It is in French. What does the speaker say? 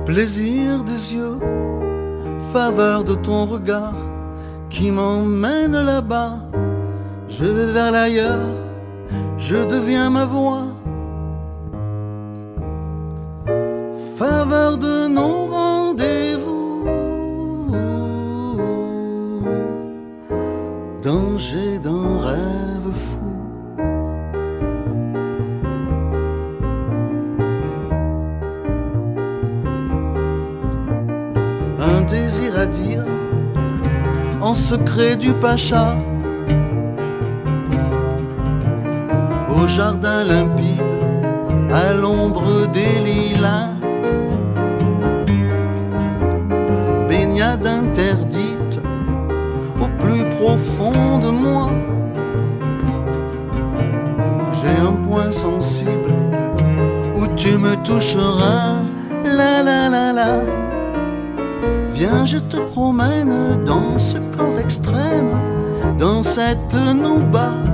Plaisir des yeux, faveur de ton regard qui m'emmène là-bas. Je vais vers l'ailleurs, je deviens ma voix. Faveur de nos rendez-vous, danger d'un rêve fou. Un désir à dire en secret du pacha, au jardin limpide, à l'ombre des lilas. Baignade interdite au plus profond de moi. J'ai un point sensible où tu me toucheras. La la la la. Viens, je te promène dans ce corps extrême, dans cette nouba.